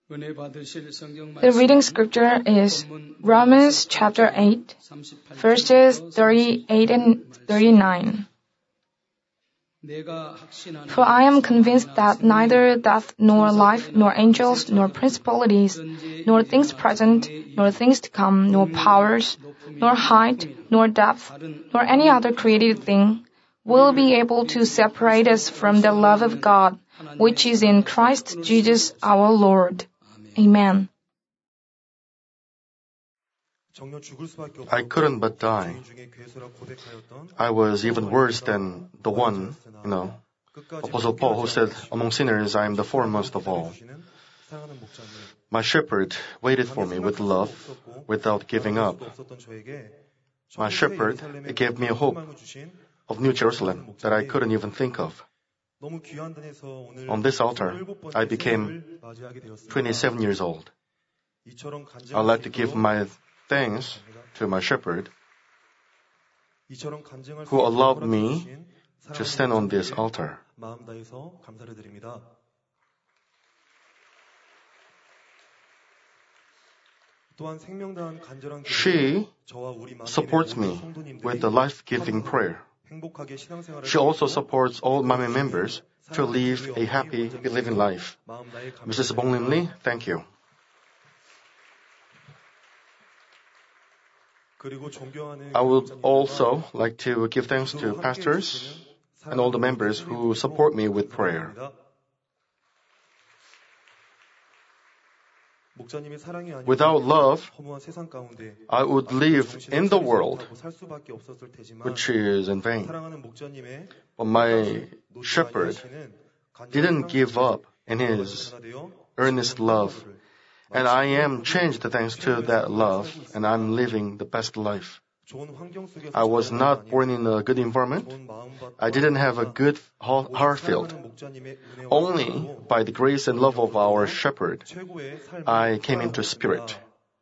The reading scripture is Romans chapter 8, verses 38 and 39. For I am convinced that neither death nor life, nor angels, nor principalities, nor things present, nor things to come, nor powers, nor height, nor depth, nor any other created thing will be able to separate us from the love of God, which is in Christ Jesus our Lord. Amen. I couldn't but die. I was even worse than the one, Apostle Paul, who said, among sinners, I am the foremost of all. My shepherd waited for me with love, without giving up. My shepherd gave me a hope of New Jerusalem that I couldn't even think of. On this altar, I became 27 years old. I'd like to give my thanks to my shepherd who allowed me to stand on this altar. She supports me with the life-giving prayer. She also supports all Mami members to live a happy living life. Mrs. Bong Lim Lee, thank you. I would also like to give thanks to pastors and all the members who support me with prayer. Without love, I would live in the world, which is in vain. But my shepherd didn't give up in his earnest love, and I am changed thanks to that love, and I'm living the best life. I was not born in a good environment. I didn't have a good heart filled. Only by the grace and love of our shepherd, I came into spirit.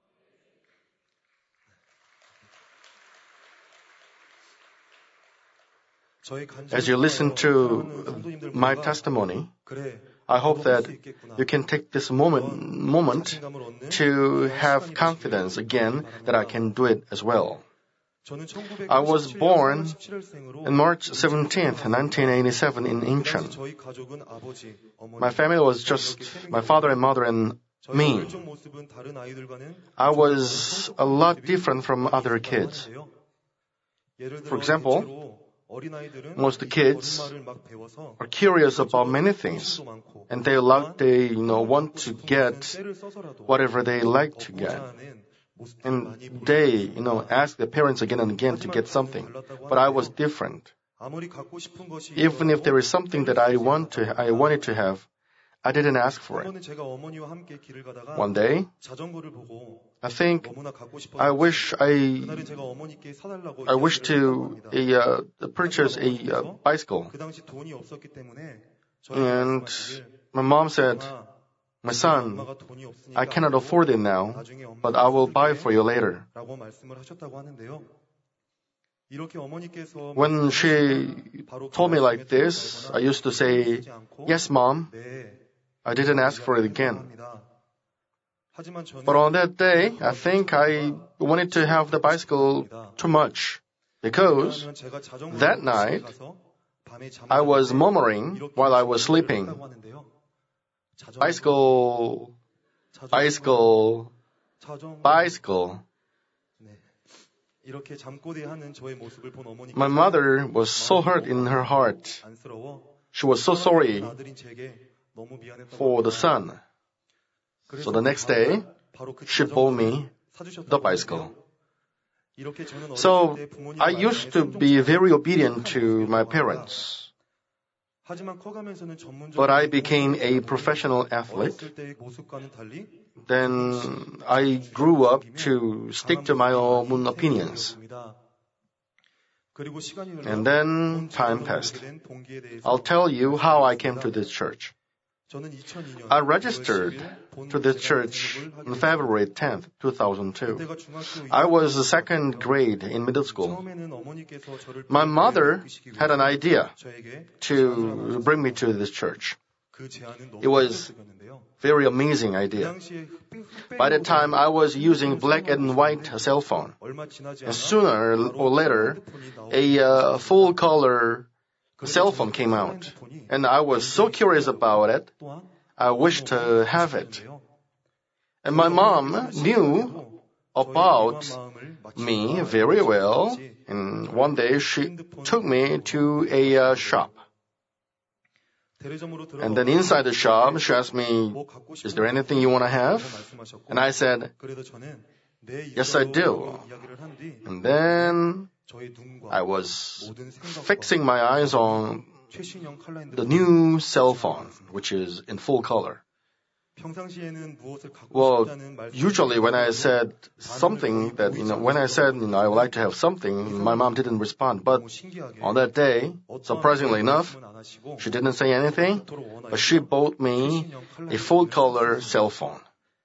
As you listen to my testimony, I hope that you can take this moment to have confidence again that I can do it as well. I was born on March 17th, 1987 in Incheon. My family was just my father and mother and me. I was a lot different from other kids. For example, most kids are curious about many things, and they want to get whatever they like to get. And they, ask their parents again and again to get something. But I was different. Even if there is something that I wanted to have, I didn't ask for it. One day, I think I wish to purchase a bicycle. And my mom said, my son, I cannot afford it now, but I will buy for you later. When she told me like this, I used to say, yes, Mom, I didn't ask for it again. But on that day, I think I wanted to have the bicycle too much, because that night, I was murmuring while I was sleeping. Bicycle. My mother was so hurt in her heart. She was so sorry for the son. So the next day, she bought me the bicycle. So I used to be very obedient to my parents. But I became a professional athlete. Then I grew up to stick to my own opinions. And then time passed. I'll tell you how I came to this church. I registered to this church on February 10th, 2002. I was the second grade in middle school. My mother had an idea to bring me to this church. It was very amazing idea. By that time, I was using black and white cell phone. And sooner or later, a full-color cell phone came out. And I was so curious about it, I wished to have it. And my mom knew about me very well. And one day, she took me to a shop. And then inside the shop, she asked me, is there anything you want to have? And I said, yes, I do. And then I was fixing my eyes on the new cell phone, which is in full color. Well, usually when I said something that, when I said, I would like to have something, my mom didn't respond. But on that day, surprisingly enough, she didn't say anything, but she bought me a full-color cell phone.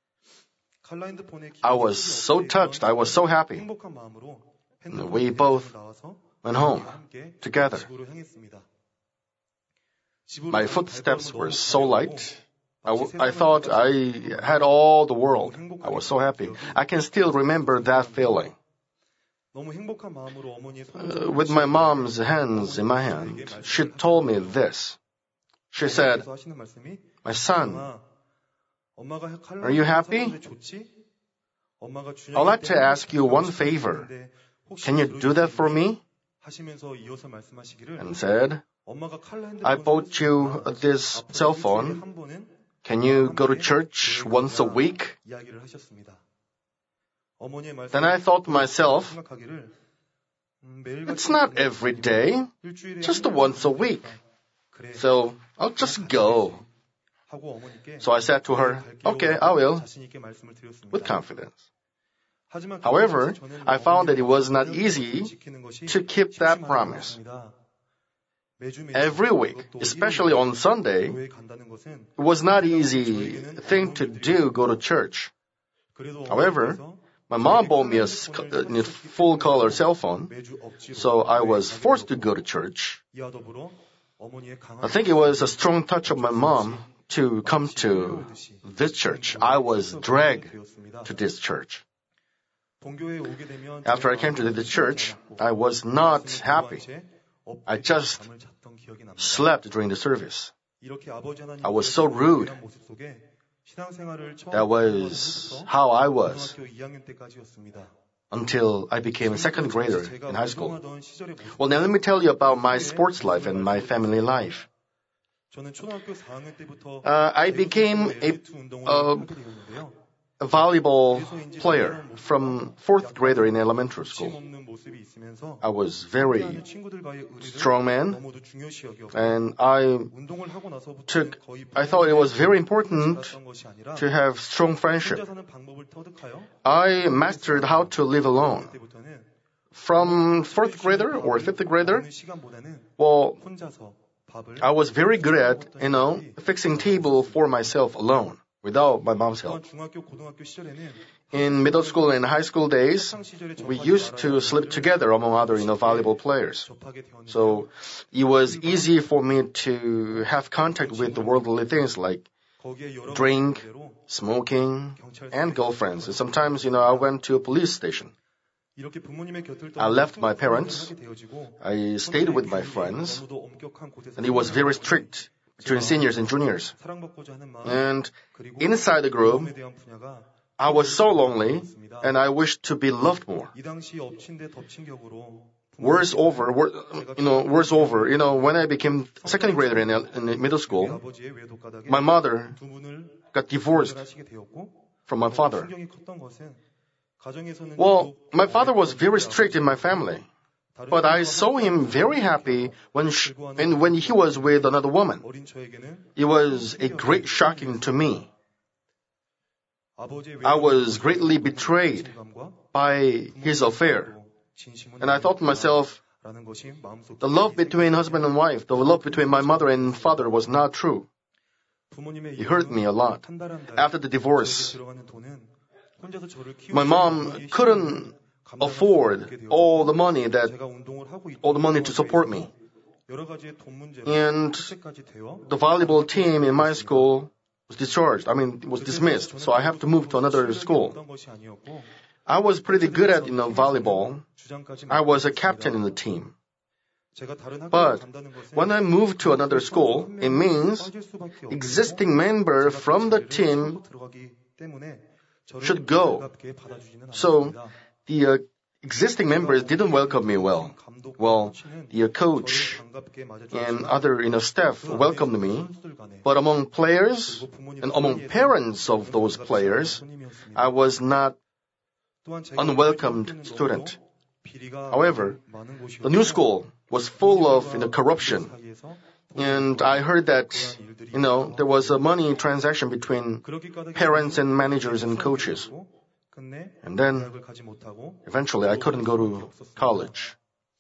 I was so touched. I was so happy. And we both went home together. My footsteps were so light. I thought I had all the world. I was so happy. I can still remember that feeling. With my mom's hands in my hand, she told me this. She said, my son, are you happy? I'd like to ask you one favor. Can you do that for me? And said, I bought you this cell phone. Can you go to church once a week? Then I thought to myself, it's not every day, just once a week. So I'll just go. So I said to her, okay, I will, with confidence. However, I found that it was not easy to keep that promise. Every week, especially on Sunday, it was not easy thing to do, go to church. However, my mom bought me a full-color cell phone, so I was forced to go to church. I think it was a strong touch of my mom to come to this church. I was dragged to this church. After I came to the church, I was not happy. I just slept during the service. I was so rude. That was how I was until I became a second grader in high school. Well, now let me tell you about my sports life and my family life. I became a volleyball player from fourth grader in elementary school. I was very strong man, and I thought it was very important to have strong friendship. I mastered how to live alone. From fourth grader or fifth grader, well, I was very good at, fixing table for myself alone, without my mom's help. In middle school and high school days, we used to sleep together among other, volleyball players. So it was easy for me to have contact with the worldly things like drink, smoking, and girlfriends. And sometimes, I went to a police station. I left my parents. I stayed with my friends. And it was very strict between seniors and juniors. And inside the group, I was so lonely, and I wished to be loved more. Worse over, when I became second grader in middle school, my mother got divorced from my father. Well, my father was very strict in my family, but I saw him very happy when he was with another woman. It was a great shocking to me. I was greatly betrayed by his affair. And I thought to myself, the love between husband and wife, the love between my mother and father was not true. It hurt me a lot. After the divorce, my mom couldn't afford all the money to support me. And the volleyball team in my school was discharged. Was dismissed. So I have to move to another school. I was pretty good at volleyball. I was a captain in the team. But when I moved to another school, it means existing member from the team should go. So the existing members didn't welcome me well. Well, the coach and other staff welcomed me, but among players and among parents of those players, I was not unwelcomed student. However, the new school was full of corruption. And I heard that, there was a money transaction between parents and managers and coaches. And then, eventually, I couldn't go to college.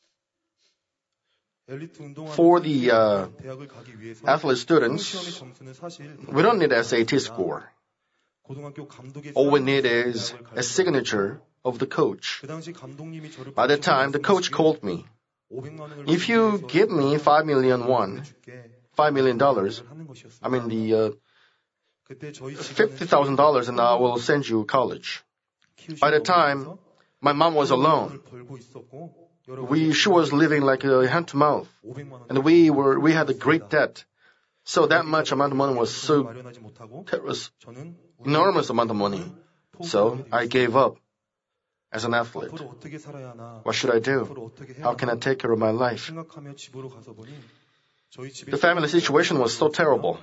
For the athlete students, we don't need SAT score. All we need is a signature of the coach. By that time, the coach called me. If you give me $5 million, $50,000, and I will send you college. By the time, my mom was alone. She was living like a hand to mouth, and we had a great debt. So that much amount of money was enormous amount of money. So I gave up as an athlete. What should I do? How can I take care of my life? The family situation was so terrible.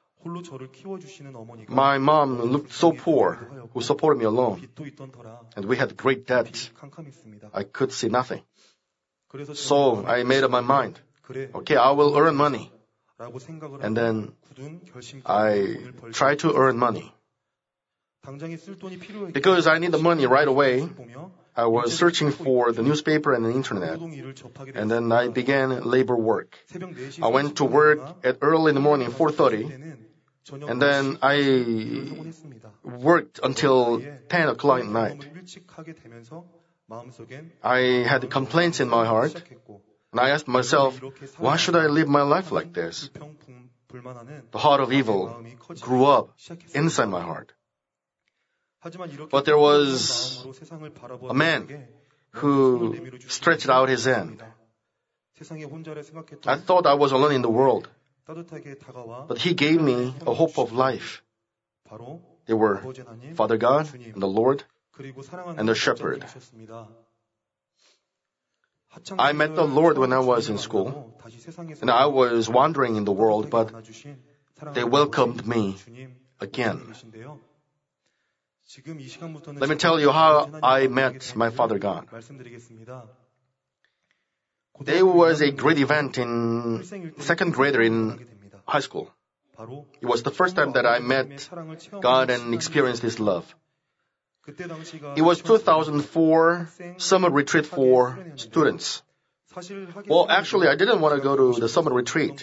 My mom looked so poor, who supported me alone. And we had great debt. I could see nothing. So I made up my mind. Okay, I will earn money. And then I tried to earn money. Because I need the money right away, I was searching for the newspaper and the internet. And then I began labor work. I went to work at early in the morning, 4:30. And then I worked until 10 o'clock at night. I had complaints in my heart. And I asked myself, why should I live my life like this? The heart of evil grew up inside my heart. But there was a man who stretched out his hand. I thought I was alone in the world. But he gave me a hope of life. They were Father God and the Lord and the shepherd. I met the Lord when I was in school, and I was wandering in the world, but they welcomed me again. Let me tell you how I met my Father God. There was a great event in second grader in high school. It was the first time that I met God and experienced His love. It was 2004 summer retreat for students. Well, actually, I didn't want to go to the summer retreat.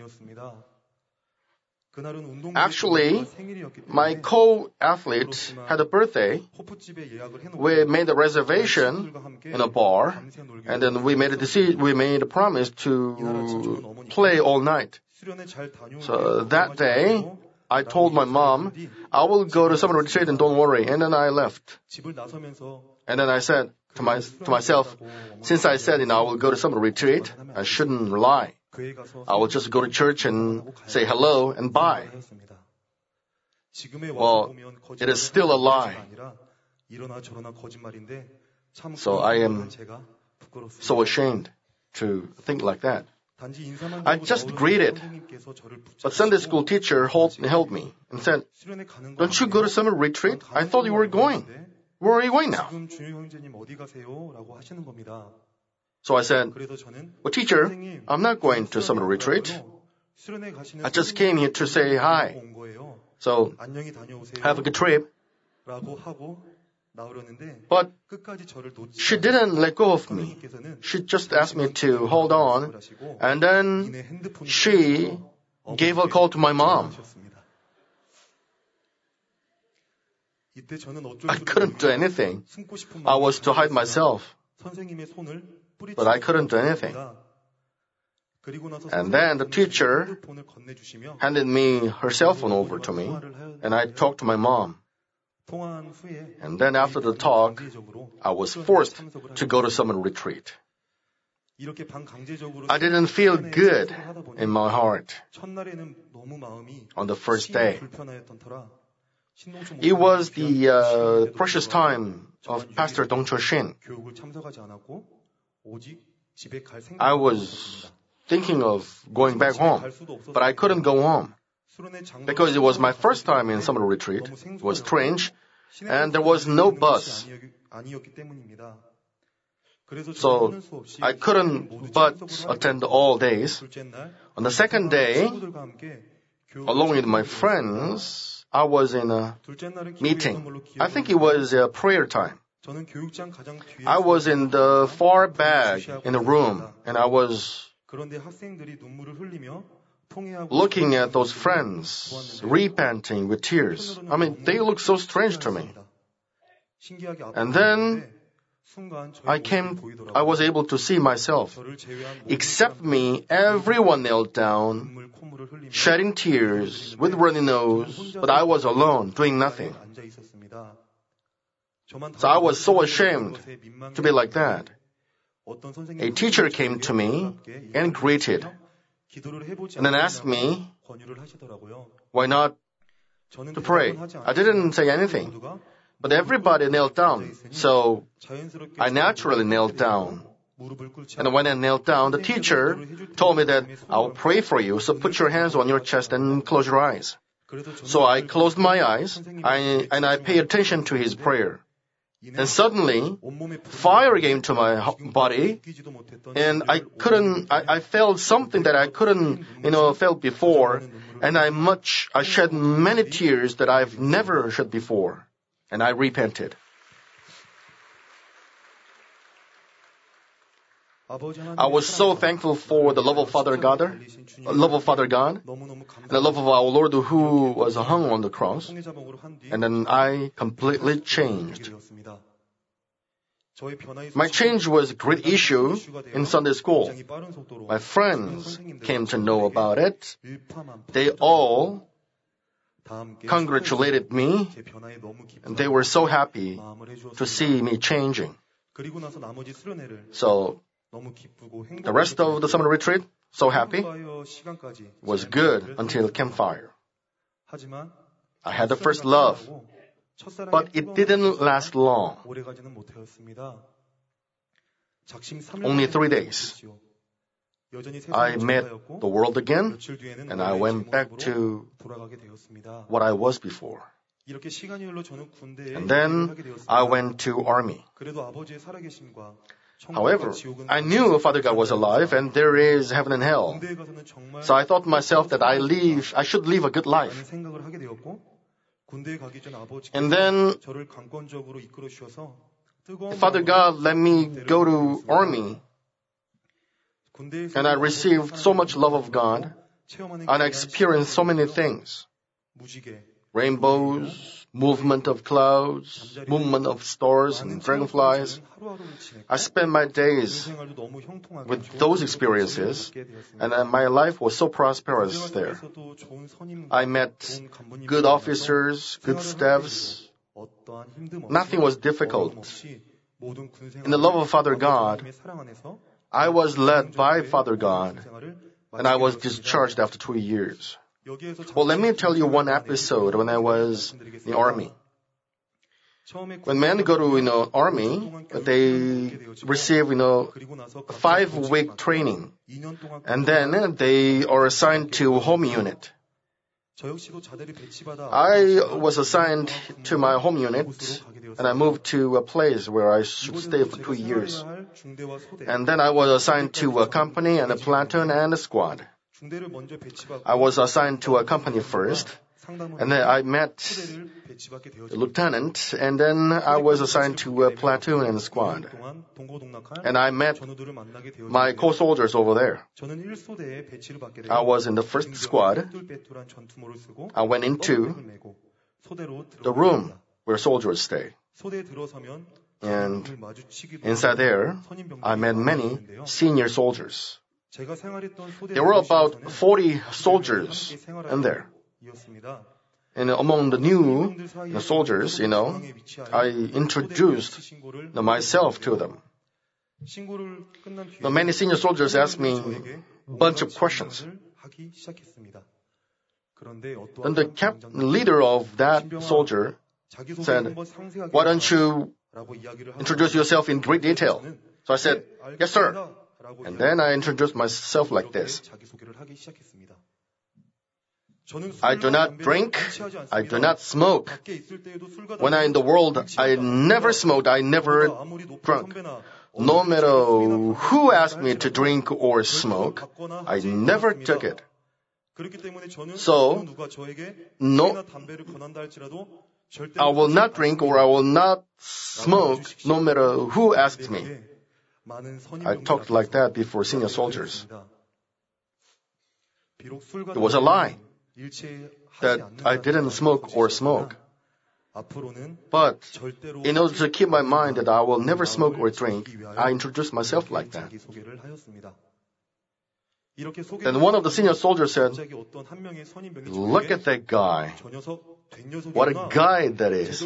Actually, my co-athlete had a birthday. We made a reservation in a bar, and then we made a promise to play all night. So that day, I told my mom, I will go to summer retreat and don't worry. And then I left. And then I said to myself, since I said I will go to summer retreat, I shouldn't lie. I will just go to church and say hello and bye. Well, it is still a lie. So I am so ashamed to think like that. I just greeted, but Sunday school teacher held me and said, don't you go to summer retreat? I thought you were going. Where are you going now? So I said, well, teacher, I'm not going to summer retreat. I just came here to say hi. So, have a good trip. But she didn't let go of me. She just asked me to hold on. And then she gave a call to my mom. I couldn't do anything. I was to hide myself. But I couldn't do anything. And then the teacher handed me her cell phone over to me, and I talked to my mom. And then after the talk, I was forced to go to summer retreat. I didn't feel good in my heart on the first day. It was the precious time of Pastor Dong Cho-shin. I was thinking of going back home, but I couldn't go home because it was my first time in summer retreat. It was strange, and there was no bus. So I couldn't but attend all days. On the second day, along with my friends, I was in a meeting. I think it was a prayer time. I was in the far back in the room, and I was looking at those friends, repenting with tears. I mean, they look so strange to me. And then I was able to see myself. Except me, everyone knelt down, shedding tears, with runny nose, but I was alone, doing nothing. So I was so ashamed to be like that. A teacher came to me and greeted, and then asked me, why not to pray? I didn't say anything, but everybody knelt down, so I naturally knelt down. And when I knelt down, the teacher told me that I'll pray for you, so put your hands on your chest and close your eyes. So I closed my eyes, and I paid attention to his prayer. And suddenly, fire came to my body, and I felt something that I couldn't, felt before, and I shed many tears that I've never shed before, and I repented. I was so thankful for the love of Father God, and the love of our Lord who was hung on the cross, and then I completely changed. My change was a great issue in Sunday school. My friends came to know about it. They all congratulated me, and they were so happy to see me changing. So, the rest of the summer retreat, so happy, was good until campfire. I had the first love, but it didn't last long. Only 3 days. I met the world again, and I went back to what I was before. And then I went to army. However, I knew Father God was alive and there is heaven and hell. So I thought to myself that I should live a good life. And then Father God let me go to army, and I received so much love of God, and I experienced so many things. Rainbows, movement of clouds, movement of stars and dragonflies. I spent my days with those experiences, and my life was so prosperous there. I met good officers, good staffs. Nothing was difficult. In the love of Father God, I was led by Father God, and I was discharged after 2 years. Well, let me tell you one episode when I was in the army. When men go to army, they receive 5-week training, and then they are assigned to home unit. I was assigned to my home unit, and I moved to a place where I should stay for 2 years. And then I was assigned to a company and a platoon and a squad. I was assigned to a company first, and then I met the lieutenant, and then I was assigned to a platoon and a squad. And I met my co-soldiers over there. I was in the first squad. I went into the room where soldiers stay. And inside there, I met many senior soldiers. There were about 40 soldiers in there. And among the new soldiers, I introduced myself to them. Many senior soldiers asked me a bunch of questions. Then the leader of that soldier said, "Why don't you introduce yourself in great detail?" So I said, "Yes, sir." And then I introduced myself like this. I do not drink. I do not smoke. When I'm in the world, I never smoked. I never drank. No matter who asked me to drink or smoke, I never took it. So, no, I will not drink or I will not smoke no matter who asks me. I talked like that before senior soldiers. It was a lie that I didn't smoke or smoke. But in order to keep my mind that I will never smoke or drink, I introduced myself like that. Then one of the senior soldiers said, "Look at that guy. What a guy that is."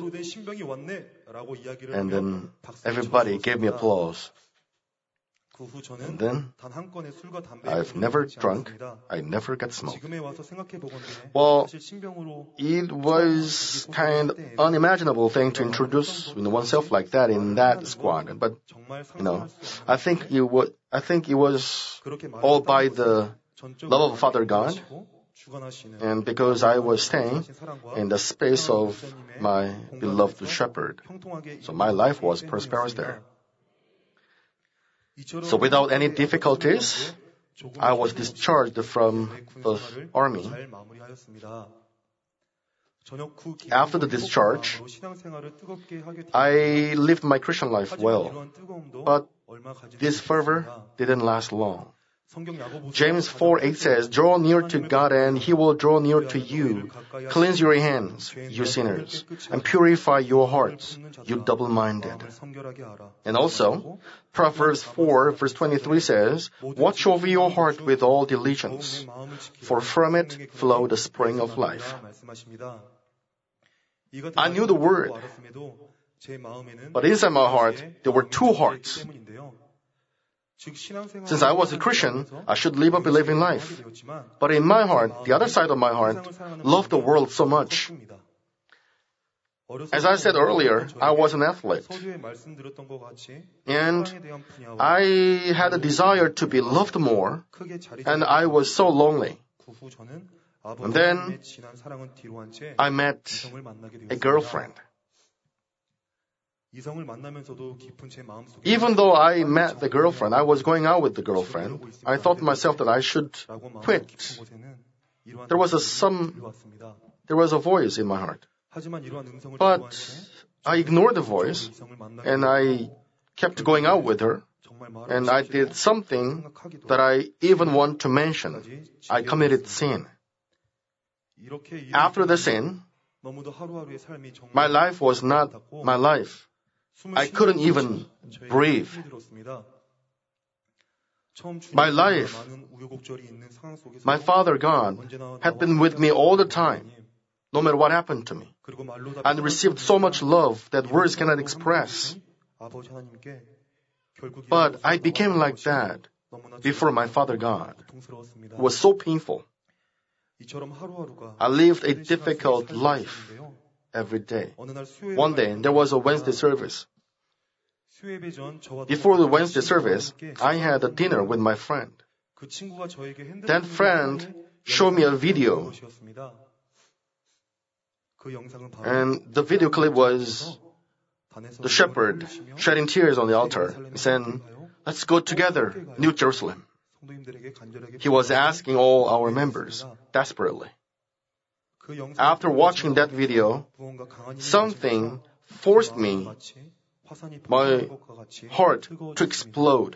And then everybody gave me applause. And then I've never drunk. I never got smoked. Well, it was kind of unimaginable thing to introduce oneself like that in that squad. But I think it was all by the love of Father God, and because I was staying in the space of my beloved shepherd, so my life was prosperous there. So without any difficulties, I was discharged from the army. After the discharge, I lived my Christian life well, but this fervor didn't last long. James 4:8 says, "Draw near to God and He will draw near to you. Cleanse your hands, you sinners, and purify your hearts, you double-minded." And also, Proverbs 4 verse 23 says, "Watch over your heart with all diligence, for from it flow the spring of life." I knew the word, but inside my heart, there were two hearts. Since I was a Christian, I should live a believing life. But in my heart, the other side of my heart, loved the world so much. As I said earlier, I was an athlete. And I had a desire to be loved more, and I was so lonely. And then I met a girlfriend. Even though I met the girlfriend, I was going out with the girlfriend, I thought to myself that I should quit. There was a voice in my heart. But I ignored the voice, and I kept going out with her, and I did something that I even want to mention. I committed sin. After the sin, my life was not my life. I couldn't even breathe. My life, my Father God, had been with me all the time, no matter what happened to me, and received so much love that words cannot express. But I became like that before my Father God. It was so painful. I lived a difficult life every day. One day, there was a Wednesday service. Before the Wednesday service, I had a dinner with my friend. That friend showed me a video. And the video clip was the shepherd shedding tears on the altar, saying, "Let's go together, New Jerusalem." He was asking all our members desperately. After watching that video, something forced my heart to explode.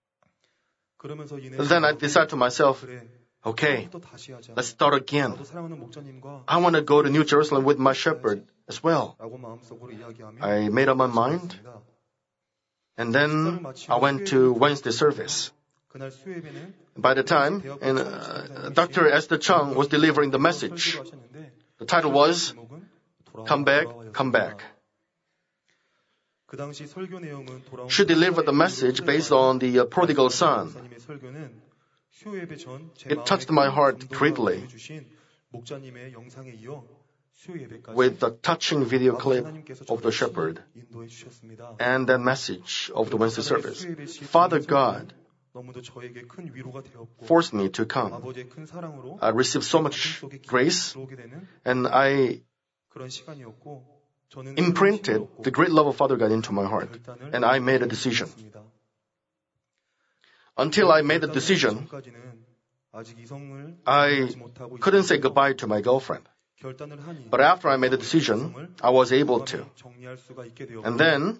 Then I decided to myself, okay, let's start again. I want to go to New Jerusalem with my shepherd as well. I made up my mind, and then I went to Wednesday service. By the time, Dr. Esther Chung was delivering the message. The title was, Come Back, Come Back. She delivered the message based on the prodigal son. It touched my heart greatly with the touching video clip of the shepherd and that message of the Wednesday service. Father God forced me to come. I received so much grace, and I imprinted the great love of Father God into my heart, and I made a decision. Until I made the decision, I couldn't say goodbye to my girlfriend. But after I made the decision, I was able to. And then,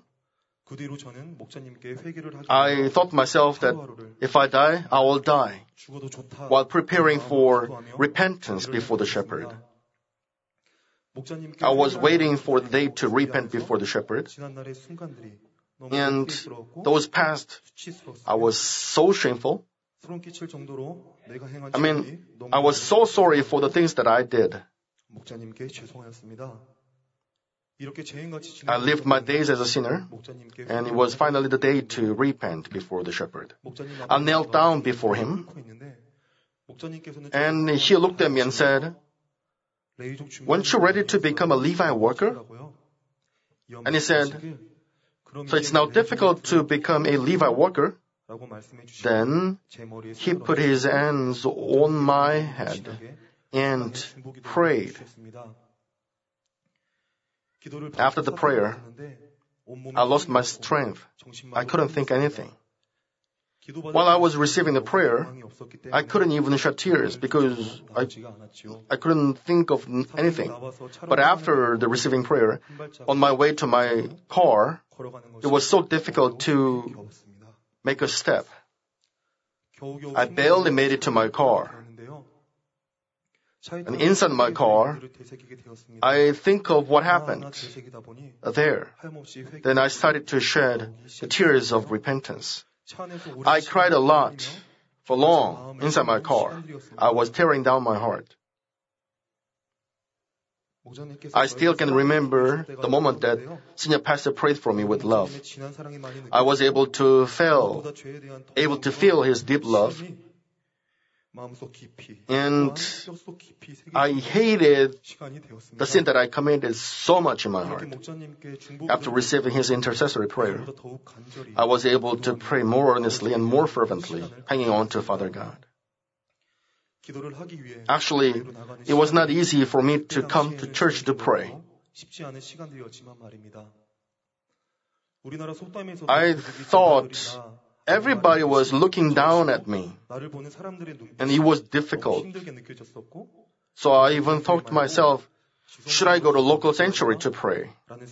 I thought to myself that if I die, I will die, while preparing for repentance before the shepherd. I was waiting for the day to repent before the shepherd. And those past, I was so shameful. I was so sorry for the things that I did. I lived my days as a sinner, and it was finally the day to repent before the shepherd. I knelt down before him, and he looked at me and said, "Weren't you ready to become a Levi worker?" And he said, "So it's now difficult to become a Levi worker?" Then he put his hands on my head and prayed. After the prayer, I lost my strength. I couldn't think anything. While I was receiving the prayer, I couldn't even shed tears because I couldn't think of anything. But after the receiving prayer, on my way to my car, it was so difficult to make a step. I barely made it to my car. And inside my car, I think of what happened there. Then I started to shed the tears of repentance. I cried a lot for long inside my car. I was tearing down my heart. I still can remember the moment that Senior Pastor prayed for me with love. I was able to feel his deep love. And I hated the sin that I committed so much in my heart. After receiving his intercessory prayer, I was able to pray more earnestly and more fervently, hanging on to Father God. Actually, it was not easy for me to come to church to pray. I thought everybody was looking down at me, and it was difficult. So I even thought to myself, should I go to local sanctuary to pray?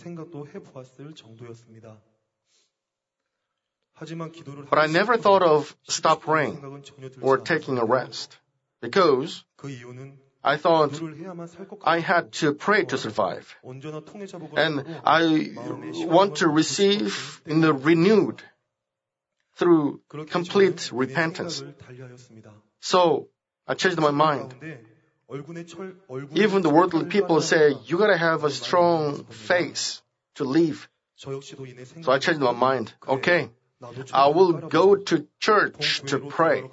But I never thought of stop praying or taking a rest, because I thought I had to pray to survive. And I want to receive in the renewed through complete repentance. So I changed my mind. Even the worldly people say, you gotta have a strong faith to live. So I changed my mind. Okay, I will go to church to pray.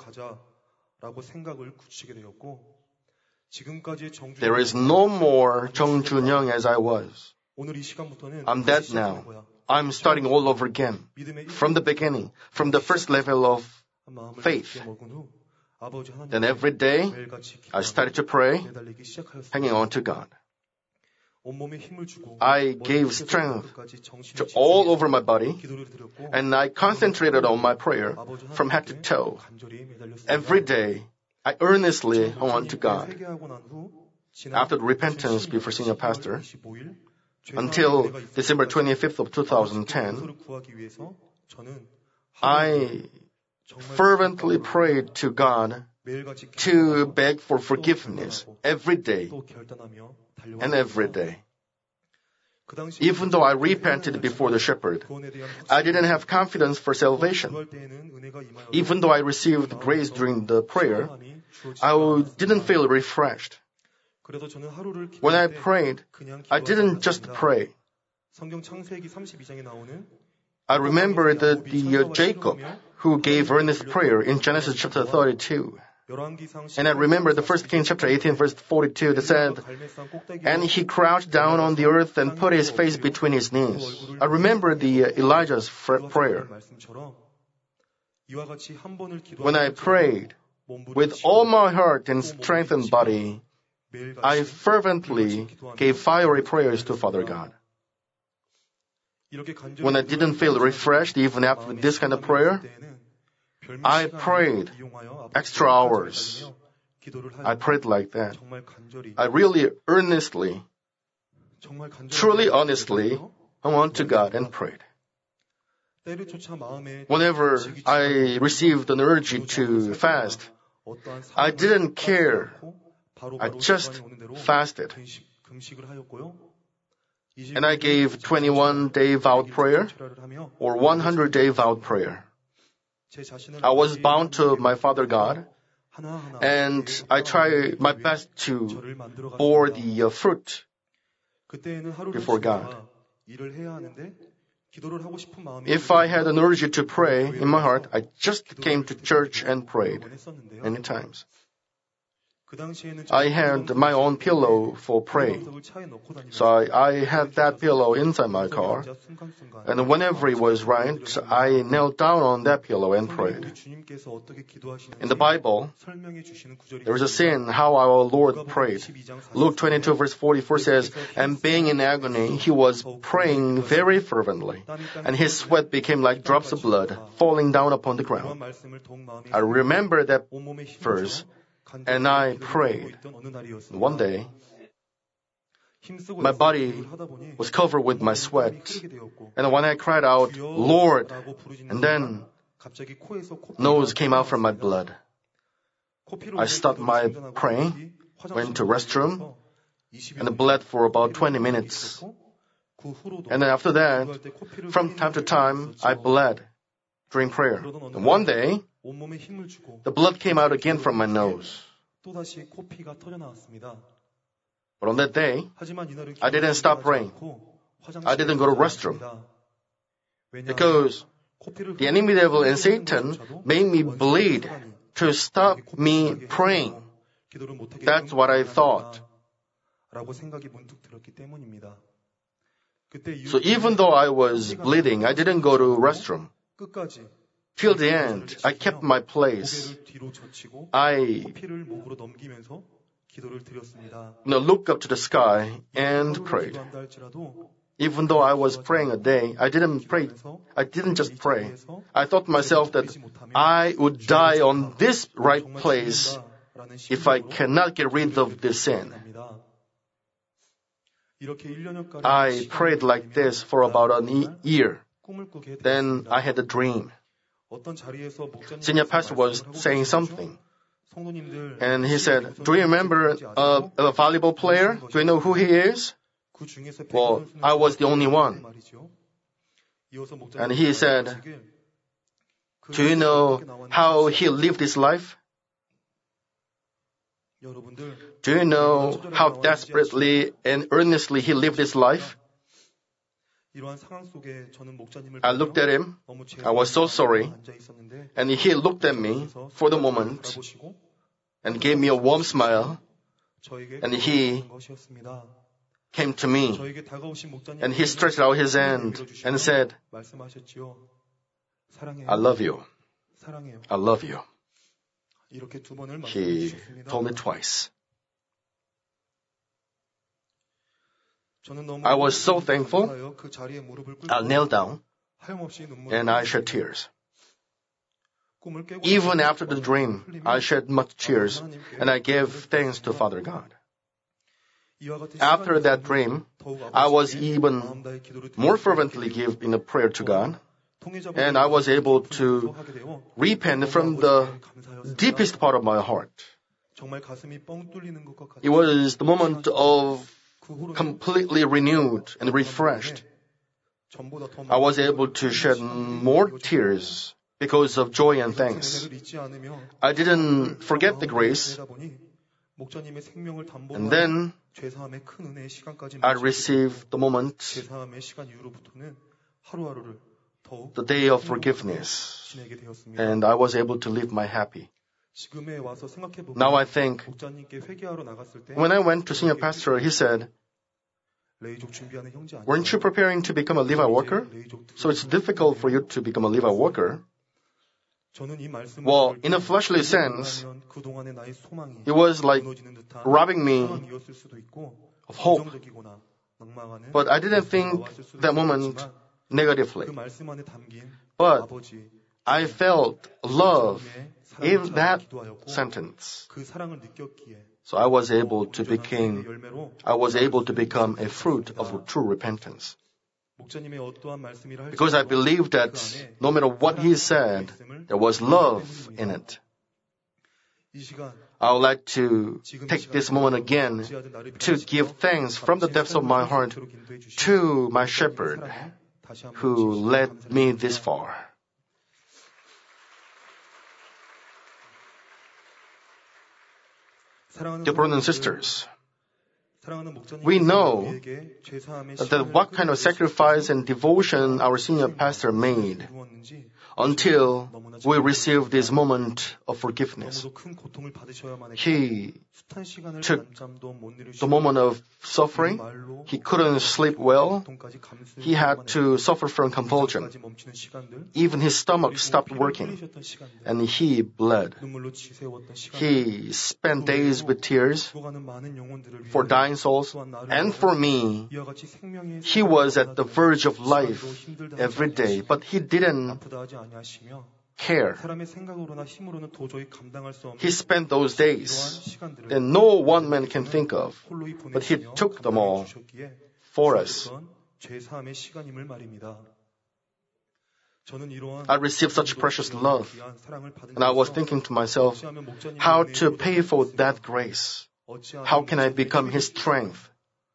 There is no more Chung Junyoung as I was. I'm dead now. I'm starting all over again, from the beginning, from the first level of faith. Then every day, I started to pray, hanging on to God. I gave strength to all over my body, and I concentrated on my prayer from head to toe. Every day, I earnestly hung on to God. After the repentance before Senior Pastor, until December 25th of 2010, I fervently prayed to God to beg for forgiveness every day and every day. Even though I repented before the shepherd, I didn't have confidence for salvation. Even though I received grace during the prayer, I didn't feel refreshed. When I prayed, I didn't just pray. I remember the Jacob who gave earnest prayer in Genesis chapter 32. And I remember the 1 Kings chapter 18 verse 42 that said, "And he crouched down on the earth and put his face between his knees." I remember the Elijah's prayer. When I prayed with all my heart and strength and body, I fervently gave fiery prayers to Father God. When I didn't feel refreshed even after this kind of prayer, I prayed extra hours. I prayed like that. I really earnestly, truly honestly, I went to God and prayed. Whenever I received an urge to fast, I didn't care. I just fasted. And I gave 21-day vow prayer or 100-day vow prayer. I was bound to my Father God, and I tried my best to bore the fruit before God. If I had an urge to pray in my heart, I just came to church and prayed many times. I had my own pillow for praying. So I had that pillow inside my car. And whenever it was right, I knelt down on that pillow and prayed. In the Bible, there is a scene how our Lord prayed. Luke 22 verse 44 says, "And being in agony, he was praying very fervently, and his sweat became like drops of blood falling down upon the ground." I remember that verse. And I prayed. One day, my body was covered with my sweat. And when I cried out, "Lord," and then nose came out from my blood. I stopped my praying, went to restroom, and bled for about 20 minutes. And then after that, from time to time, I bled during prayer. And one day, the blood came out again from my nose. But on that day, I didn't stop praying. I didn't go to restroom. Because the enemy devil and Satan made me bleed to stop me praying. That's what I thought. So even though I was bleeding, I didn't go to restroom. Till the end, I kept my place. I looked up to the sky and prayed. Even though I was praying a day, I didn't just pray. I thought to myself that I would die on this right place if I cannot get rid of this sin. I prayed like this for about a year. Then I had a dream. Senior pastor was saying something. And he said, "Do you remember a volleyball player? Do you know who he is?" Well, I was the only one. And he said, "Do you know how he lived his life? Do you know how desperately and earnestly he lived his life?" I looked at him. I was so sorry. And he looked at me for the moment and gave me a warm smile. And he came to me and he stretched out his hand and said, "I love you. I love you." He told me twice. I was so thankful. I knelt down and I shed tears. Even after the dream, I shed much tears and I gave thanks to Father God. After that dream, I was even more fervently giving a prayer to God, and I was able to repent from the deepest part of my heart. It was the moment of completely renewed and refreshed. I was able to shed more tears because of joy and thanks. I didn't forget the grace, and then I received the moment, the day of forgiveness, and I was able to live my happy. Now I think, when I went to senior pastor, he said, weren't you preparing to become a Levi worker? So it's difficult for you to become a Levi worker. Well, in a fleshly sense, it was like robbing me of hope. But I didn't think that moment negatively. But I felt love in that sentence. So I was able to become a fruit of true repentance. Because I believed that no matter what he said, there was love in it. I would like to take this moment again to give thanks from the depths of my heart to my shepherd who led me this far. Dear brothers and sisters, we know that what kind of sacrifice and devotion our senior pastor made until we received this moment of forgiveness. He took the moment of suffering. He couldn't sleep well. He had to suffer from compulsion. Even his stomach stopped working, and he bled. He spent days with tears for dying souls, and for me. He was at the verge of life every day, but he didn't care. He spent those days that no one man can think of, but he took them all for us. I received such precious love, and I was thinking to myself, how to pay for that grace? How can I become his strength?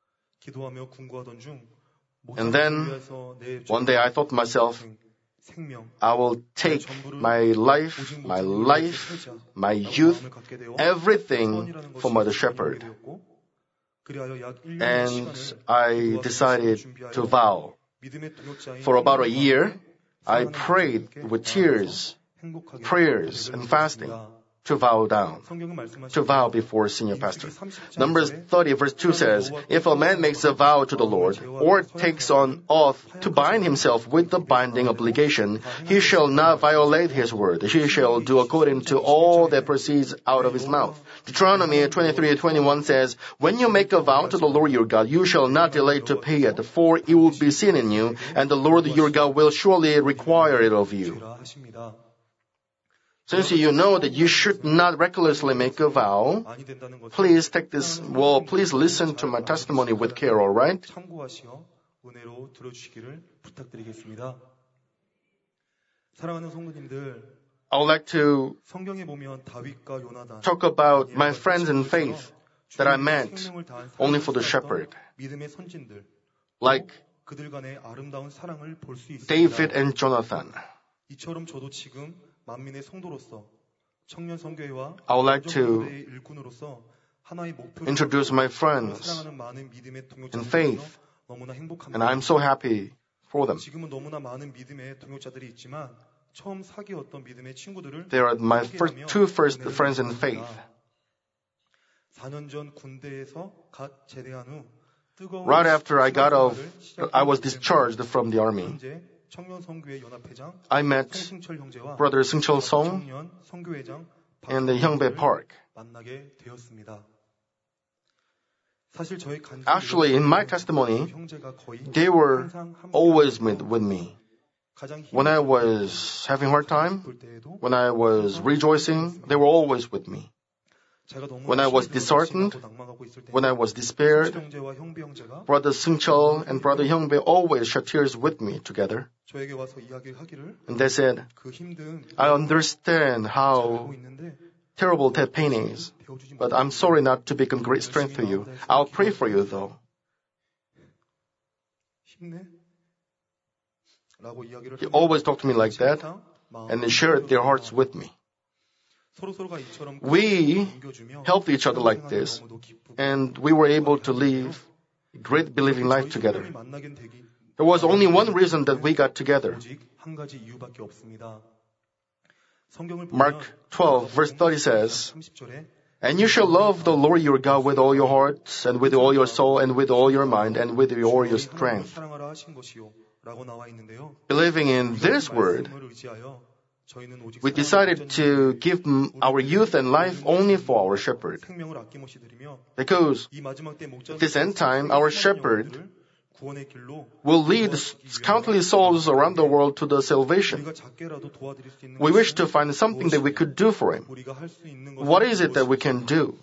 And then, one day I thought to myself, I will take my life, my youth, everything for Mother Shepherd. And I decided to vow. For about a year, I prayed with tears, prayers, and fasting to vow before senior pastor. Numbers 30 verse 2 says, if a man makes a vow to the Lord, or takes on oath to bind himself with the binding obligation, he shall not violate his word. He shall do according to all that proceeds out of his mouth. Deuteronomy 23:21 says, when you make a vow to the Lord your God, you shall not delay to pay it, for it will be sin in you, and the Lord your God will surely require it of you. Since you know that you should not recklessly make a vow, please listen to my testimony with care, all right? I would like to talk about my friends in faith that I met only for the shepherd, like David and Jonathan. I would like to introduce my friends in faith, and I'm so happy for them. They are my two first friends in faith. Right after I was discharged from the army, I met Brother Seungcheol Song in the Hyungbae Park. Actually, in my testimony, they were always with me. When I was having a hard time, when I was rejoicing, they were always with me. When I was disheartened, when I was despaired, Brother Seungcheol and Brother Hyungbae always shed tears with me together. And they said, I understand how terrible that pain is, but I'm sorry not to become great strength to you. I'll pray for you though. He always talked to me like that and they shared their hearts with me. We helped each other like this, and we were able to live a great believing life together. There was only one reason that we got together. Mark 12, verse 30 says, "And you shall love the Lord your God with all your heart, and with all your soul, and with all your mind, and with all your strength." Believing in this word, we decided to give our youth and life only for our shepherd. Because at this end time, our shepherd will lead countless souls around the world to the salvation. We wish to find something that we could do for him. What is it that we can do?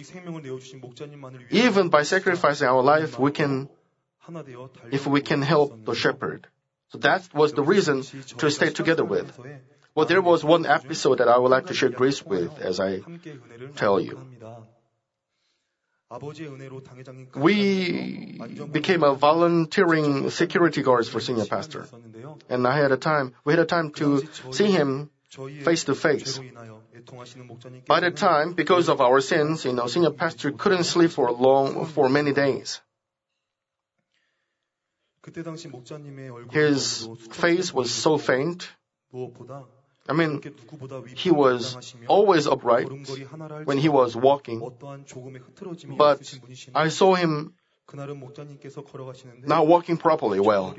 Even by sacrificing our life, if we can help the shepherd. So that was the reason to stay together with. Well, there was one episode that I would like to share grace with as I tell you. We became a volunteering security guards for senior pastor. And we had a time to see him face to face. By the time, because of our sins, senior pastor couldn't sleep for many days. His face was so faint. He was always upright when he was walking. But I saw him not walking properly well.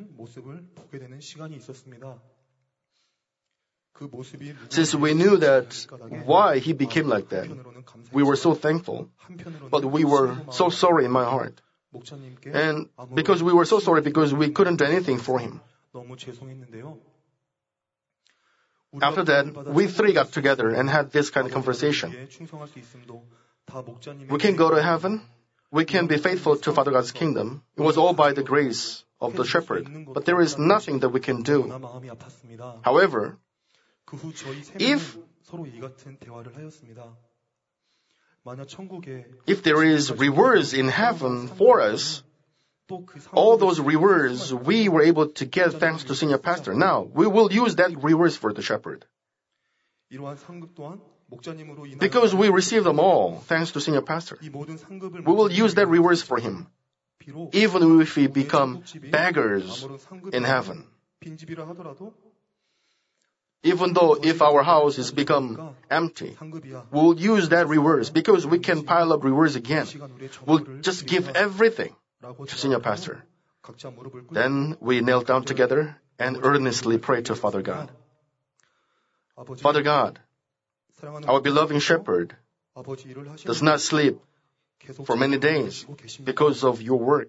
Since we knew why he became like that, we were so thankful. But we were so sorry in my heart. And because we were so sorry because we couldn't do anything for him. After that, we three got together and had this kind of conversation. We can go to heaven. We can be faithful to Father God's kingdom. It was all by the grace of the shepherd. But there is nothing that we can do. However, if there is rewards in heaven for us, all those rewards we were able to get thanks to senior pastor. Now, we will use that rewards for the shepherd. Because we received them all thanks to senior pastor. We will use that rewards for him. Even if we become beggars in heaven. Even though if our house has become empty, we'll use that rewards because we can pile up rewards again. We'll just give everything to senior pastor. Then we knelt down together and earnestly prayed to Father God. Father God, our beloved shepherd does not sleep for many days because of your work.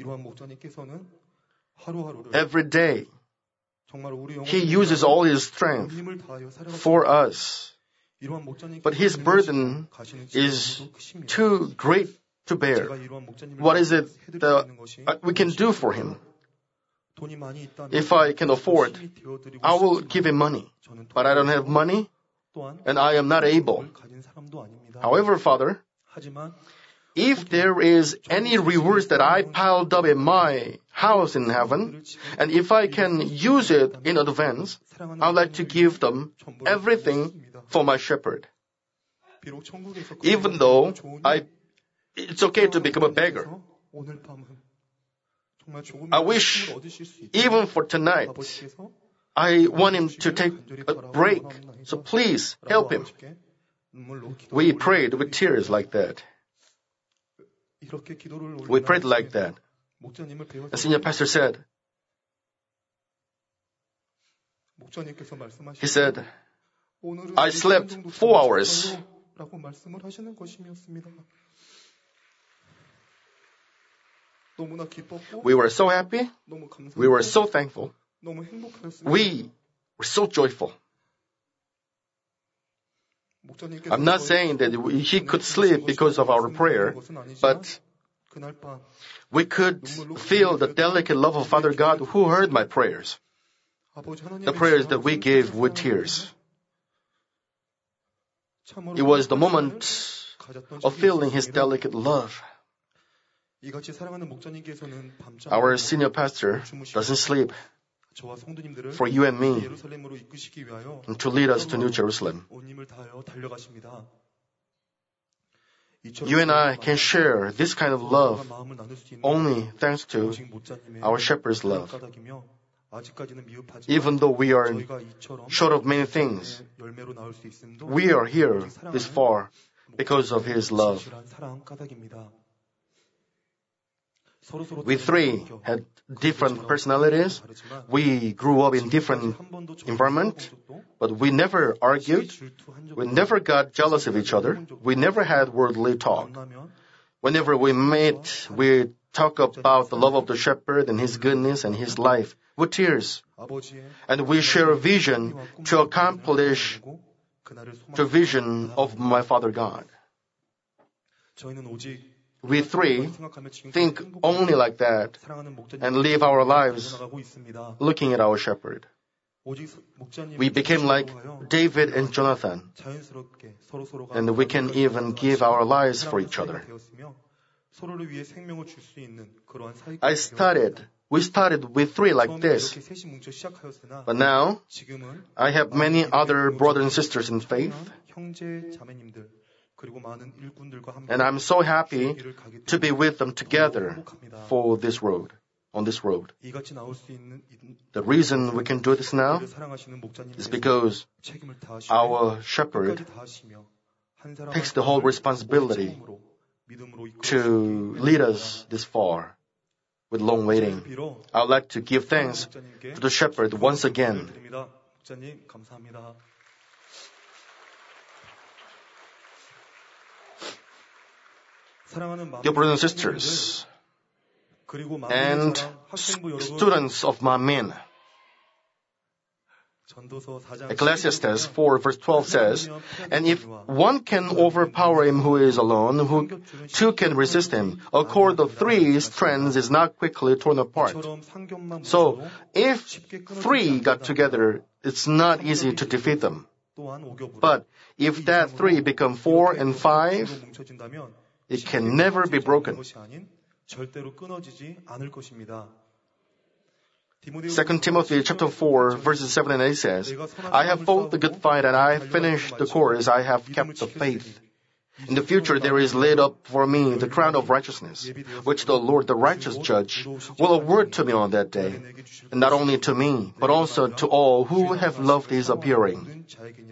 Every day, he uses all his strength for us. But his burden is too great to bear. What is it that we can do for him? If I can afford, I will give him money. But I don't have money, and I am not able. However, Father, if there is any rewards that I piled up in my house in heaven, and if I can use it in advance, I'd like to give them everything for my shepherd. Even though it's okay to become a beggar. I wish, even for tonight, I want him to take a break. So please help him. We prayed with tears like that. We prayed like that. The senior pastor said, I slept 4 hours. We were so happy. We were so thankful. We were so joyful. I'm not saying that he could sleep because of our prayer, but we could feel the delicate love of Father God who heard my prayers. The prayers that we gave with tears. It was the moment of feeling his delicate love. Our senior pastor doesn't sleep for you and me and to lead us to New Jerusalem. You and I can share this kind of love only thanks to our shepherd's love. Even though we are short of many things, we are here this far because of his love. We three had different personalities. We grew up in different environment, but we never argued. We never got jealous of each other. We never had worldly talk. Whenever we meet, we talk about the love of the shepherd and his goodness and his life with tears. And we share a vision to accomplish the vision of my Father God. We three think only like that and live our lives looking at our shepherd. We became like David and Jonathan, and we can even give our lives for each other. We started with three like this, but now I have many other brothers and sisters in faith, and I'm so happy to be with them together for this road, on this road. The reason we can do this now is because our shepherd takes the whole responsibility to lead us this far with long waiting. I would like to give thanks to the shepherd once again. Dear brothers and sisters, and students of Manmin, Ecclesiastes 4 verse 12 says, and if one can overpower him who is alone, who two can resist him, a cord of three strands is not quickly torn apart. So, if three got together, it's not easy to defeat them. But if that three become 4 and 5, it can never be broken. 2 Timothy chapter 4 verses 7 and 8 says, I have fought the good fight and I have finished the course, I have kept the faith. In the future there is laid up for me the crown of righteousness, which the Lord, the righteous judge, will award to me on that day. And not only to me, but also to all who have loved his appearing.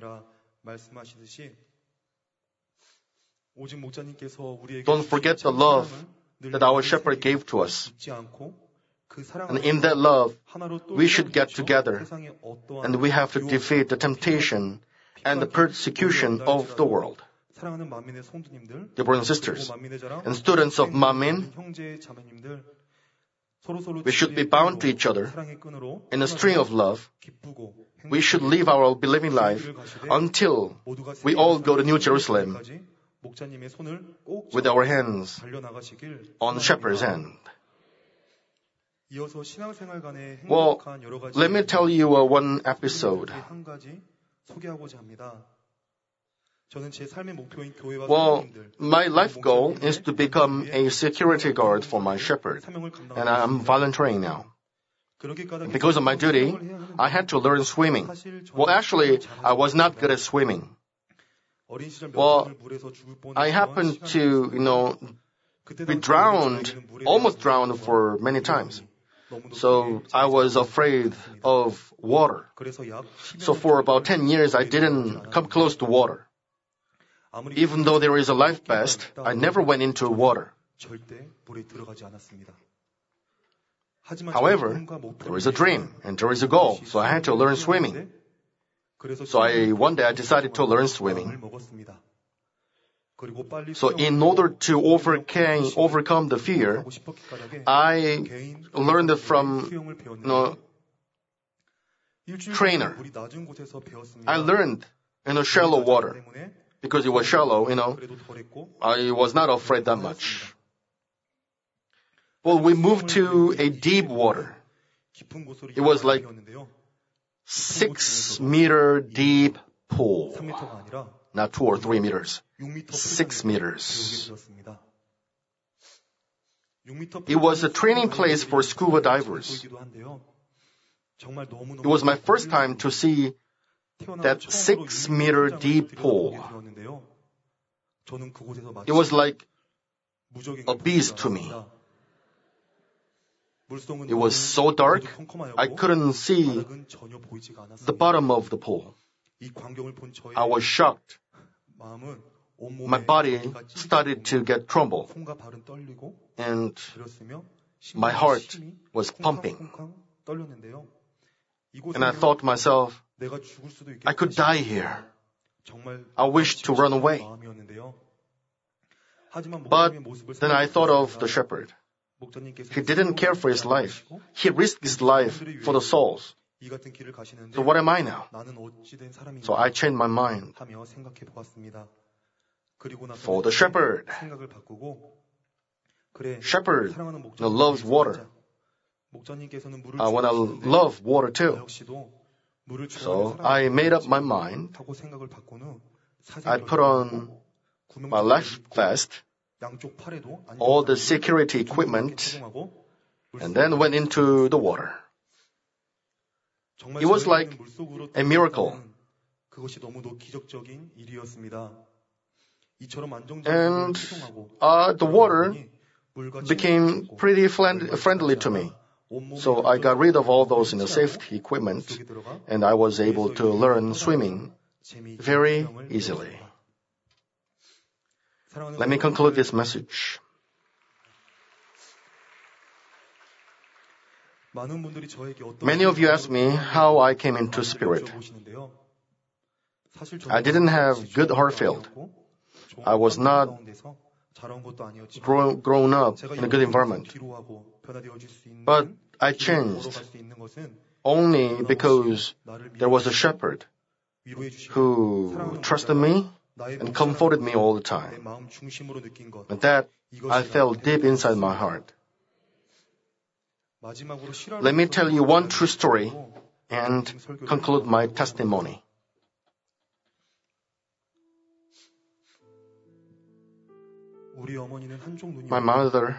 Don't forget the love that our shepherd gave to us. And in that love, we should get together and we have to defeat the temptation and the persecution of the world. Dear brothers and sisters, and students of Manmin, we should be bound to each other in a string of love. We should live our believing life until we all go to New Jerusalem with our hands on the shepherd's hand. Well, let me tell you one episode. Well, my life goal is to become a security guard for my shepherd, and I'm volunteering now. Because of my duty, I had to learn swimming. Well, actually, I was not good at swimming. Well, I happened to, be drowned, almost drowned for many times. So I was afraid of water. So for about 10 years, I didn't come close to water. Even though there is a life vest, I never went into water. However, there is a dream and there is a goal, so I had to learn swimming. So one day I decided to learn swimming. So in order to overcome the fear, I learned it from trainer. I learned in a shallow water. Because it was shallow, I was not afraid that much. Well, we moved to a deep water. It was like 6-meter deep pool. Not 2 or 3 meters. 6 meters. It was a training place for scuba divers. It was my first time to see that 6-meter deep pool. It was like a beast to me. It was so dark, I couldn't see the bottom of the pool. I was shocked. My body started to get tremble, and my heart was pumping. And I thought to myself, I could die here. I wished to run away. But then I thought of the shepherd. He didn't care for his life. He risked his life for the souls. So what am I now? So I changed my mind. For the shepherd. Shepherd loves water. I want to love water too. So I made up my mind. I put on my life vest, all the security equipment, and then went into the water. It was like a miracle. And the water became pretty friendly to me. So I got rid of all those safety equipment, and I was able to learn swimming very easily. Let me conclude this message. Many of you asked me how I came into spirit. I didn't have good heart filled. I was not grown up in a good environment. But I changed only because there was a shepherd who trusted me and comforted me all the time. And that I felt deep inside my heart. Let me tell you one true story and conclude my testimony. My mother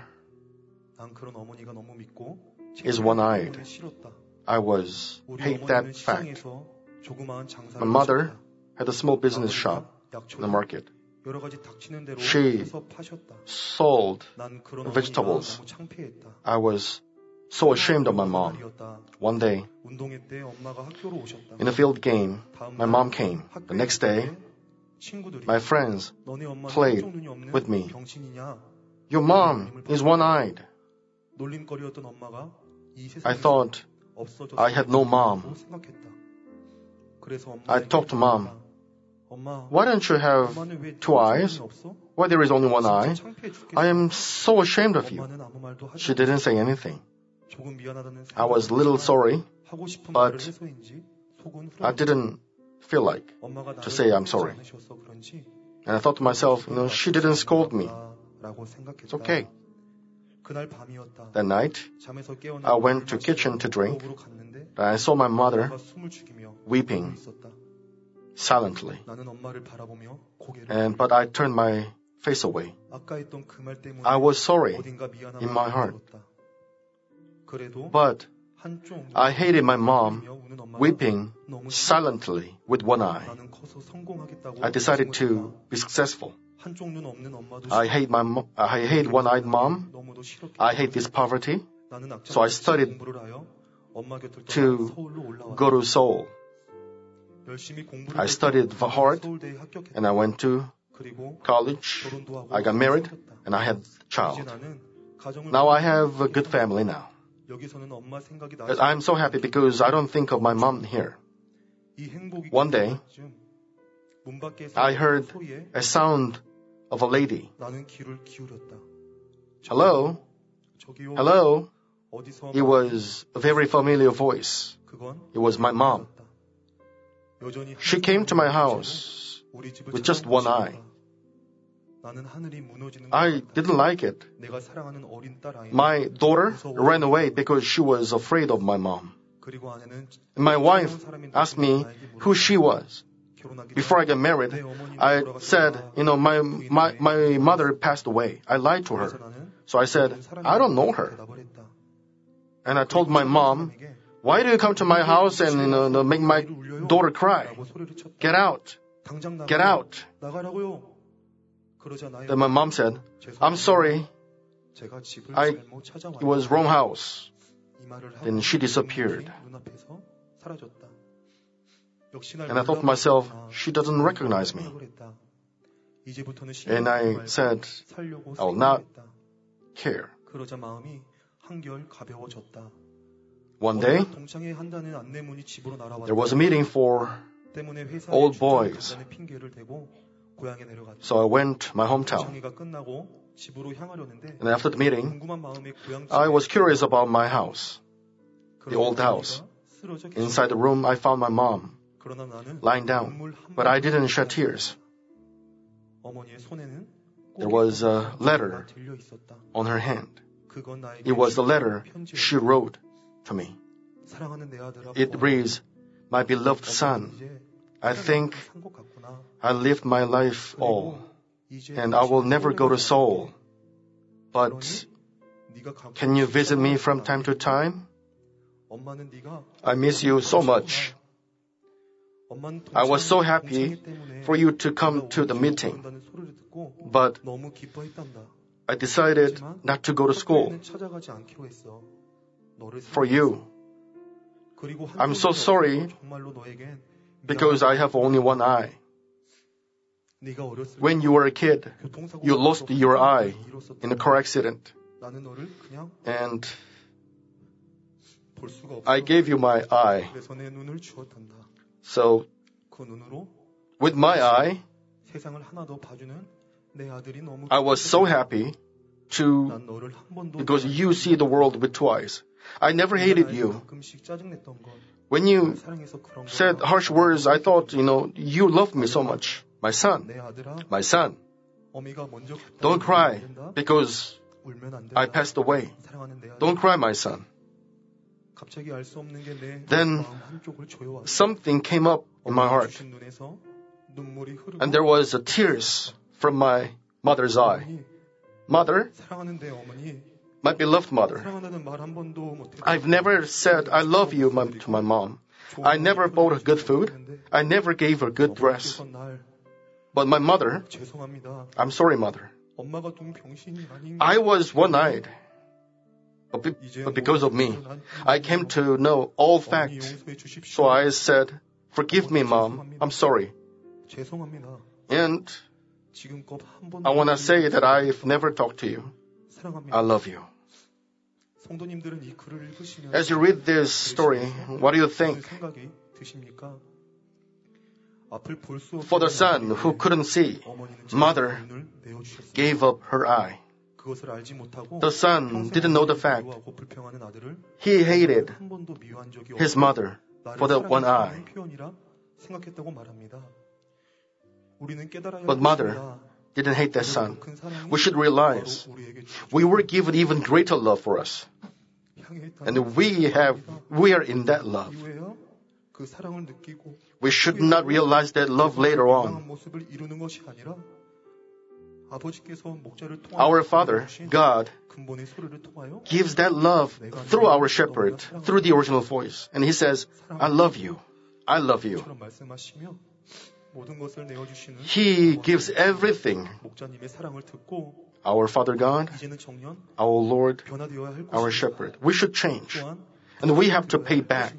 is one-eyed. I hate that fact. My mother had a small business shop in the market. She sold vegetables. I was so ashamed of my mom. One day, in a field game, my mom came. The next day, my friends played with me. Your mom is one-eyed. I thought I had no mom. I talked to mom. Why don't you have 2 eyes? Why there is only 1 eye? I am so ashamed of you. She didn't say anything. I was a little sorry, but I didn't feel like to say I'm sorry. And I thought to myself, she didn't scold me. It's okay. That night, I went to kitchen to drink. And I saw my mother weeping silently. But I turned my face away. I was sorry in my heart. But I hated my mom weeping silently with 1 eye. I decided to be successful. I hate one-eyed mom. I hate this poverty. So I studied to go to Seoul. I studied hard and I went to college. I got married and I had a child. Now I have a good family now. I'm so happy because I don't think of my mom here. One day, I heard a sound of a lady. Hello? Hello? It was a very familiar voice. It was my mom. She came to my house with just 1 eye. I didn't like it. My daughter ran away because she was afraid of my mom. My wife asked me who she was. Before I got married, I said, my mother passed away. I lied to her. So I said, I don't know her. And I told my mom, why do you come to my house and make my daughter cry? Get out. Get out. Then my mom said, I'm sorry. It was wrong house. Then she disappeared. And I thought to myself, she doesn't recognize me. And I said, I will not care. One day, there was a meeting for old boys. So I went to my hometown. And after the meeting, I was curious about my house, the old house. Inside the room, I found my mom lying down, but I didn't shed tears. There was a letter on her hand. It was the letter she wrote to me. It reads, "My beloved son, I think I lived my life all, and I will never go to Seoul. But can you visit me from time to time? I miss you so much. I was so happy for you to come to the meeting, but I decided not to go to school for you. I'm so sorry because I have only one eye. When you were a kid, you lost your eye in a car accident. And I gave you my eye. So, with my eye, I was so happy because you see the world with two eyes. I never hated you. When you said harsh words, I thought, you loved me so much. My son, don't cry because I passed away. Don't cry, my son. Then something came up in my heart, and there was tears from my mother's eye. Mother, my beloved mother, I've never said I love you to my mom. I never bought her good food. I never gave her good dress. But my mother, I'm sorry, mother. I was one-eyed. But because of me, I came to know all facts. So I said, forgive me, Mom. I'm sorry. And I want to say that I've never talked to you. I love you. As you read this story, what do you think? For the son who couldn't see, mother gave up her eye. The son didn't know the fact. He hated his mother for the one eye. But mother didn't hate that son. We should realize we were given even greater love for us. And we are in that love. We should not realize that love later on. Our Father, God, gives that love through our shepherd, through the original voice. And He says, I love you. I love you. He gives everything. Our Father God, our Lord, our shepherd. We should change. And we have to pay back.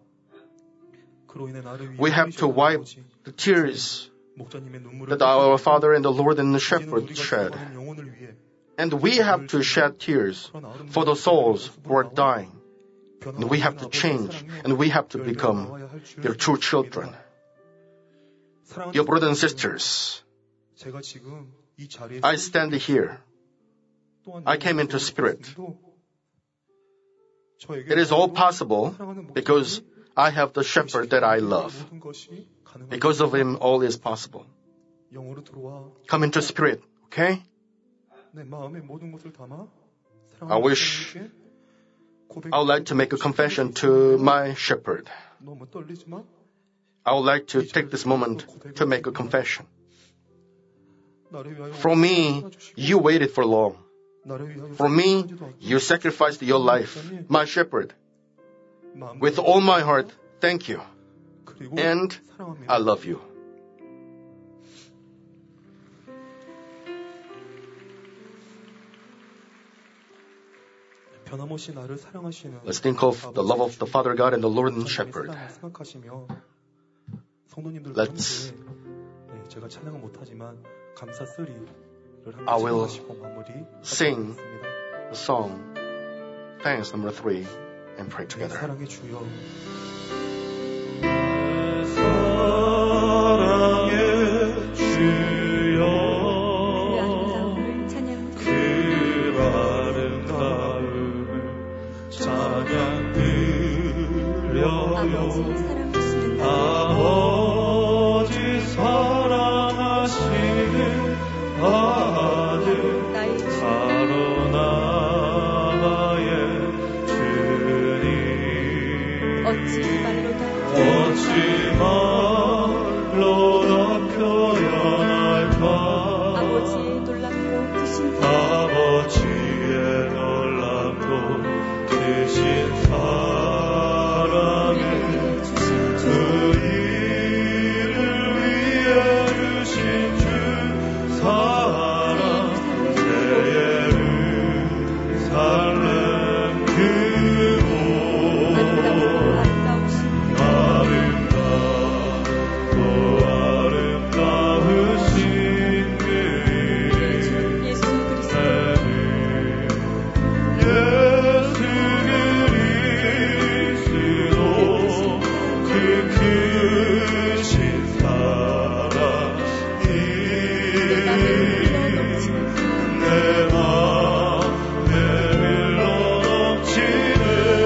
We have to wipe the tears that our Father and the Lord and the shepherd shed. And we have to shed tears for the souls who are dying. And we have to change. And we have to become their true children. Dear brothers and sisters, I stand here. I came into spirit. It is all possible because I have the shepherd that I love. Because of him, all is possible. Come into spirit, okay? I would like to make a confession to my shepherd. I would like to take this moment to make a confession. For me, you waited for long. For me, you sacrificed your life, my shepherd. With all my heart, thank you. And I love you. Let's think of the love of the Father God and the Lord and Shepherd. I will sing the song, Thanks number 3, and pray together. 아버지 사랑하시는 아들 바로 나의 주님 어찌 말로다 표현할까 아버지의 놀랍고 크신 사랑에 그 일을 위해 주신 주 사랑 새 예루살렘 그곳 아름답고 아름다우신 그 예수 그리스도 그 크신 사랑이 내 맘에 흘러넘치네